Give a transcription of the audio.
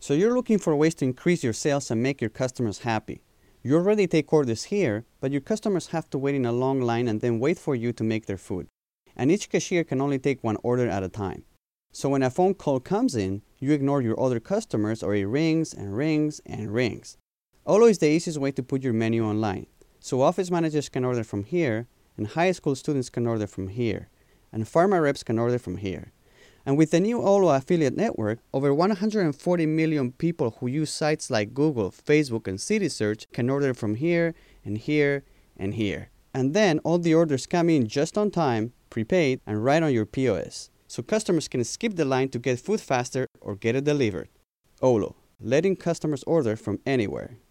So you're looking for ways to increase your sales and make your customers happy. You already take orders here, but your customers have to wait in a long line and then wait for you to make their food. And each cashier can only take one order at a time. So when a phone call comes in, you ignore your other customers or it rings and rings and rings. Olo is the easiest way to put your menu online. So office managers can order from here, and high school students can order from here, and pharma reps can order from here. And with the new Olo affiliate network, over 140 million people who use sites like Google, Facebook, and CitySearch can order from here and here and here. And then all the orders come in just on time, prepaid, and right on your POS. So customers can skip the line to get food faster or get it delivered. Olo, letting customers order from anywhere.